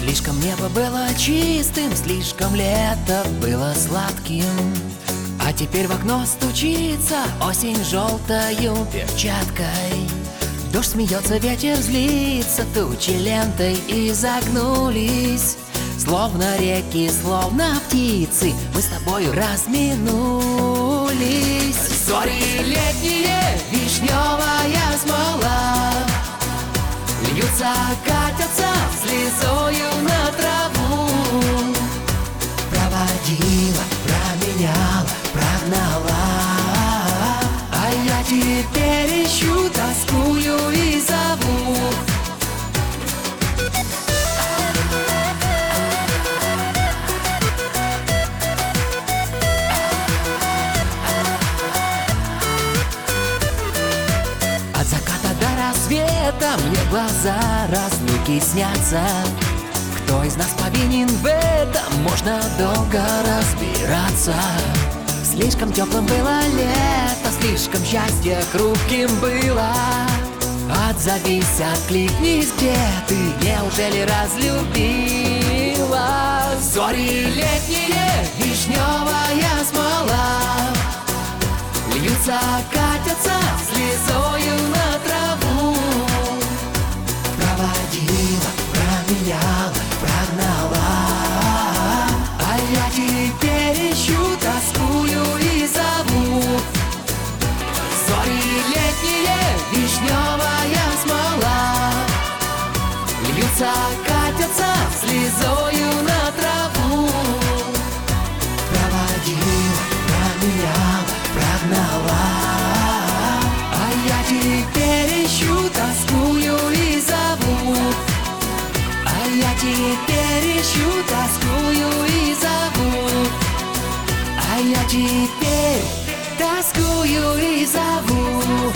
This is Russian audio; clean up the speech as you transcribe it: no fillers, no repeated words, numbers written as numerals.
Слишком небо было чистым, слишком лето было сладким. А теперь в окно стучится осень желтою перчаткой. Дождь смеется, ветер злится, тучи лентой изогнулись. Словно реки, словно птицы, мы с тобою разминулись. Зори летние, вишневая смола, льются, катятся слезою на траву. Проводила, променяла, прогнала, а я теперь ищу, тоскую и зову. От заката до рассвета мне глаза разлуки снятся. Кто из нас повинен в этом, можно долго разбираться. Слишком теплым было лето, слишком счастье хрупким было. Отзовись, откликнись, где ты, неужели разлюбила? Зори летние, вишневая смола, льются, катятся слезою на траву. Проводила, променяла, прогнала, а я теперь ищу, тоскую и зову. Зори летние, вишневая смола, льются, катятся слезою на траву. Проводила, променяла, прогнала, а я теперь ищу, тоскую и зову. А я теперь ищу, тоскую и зову. А я теперь тоскую и зову.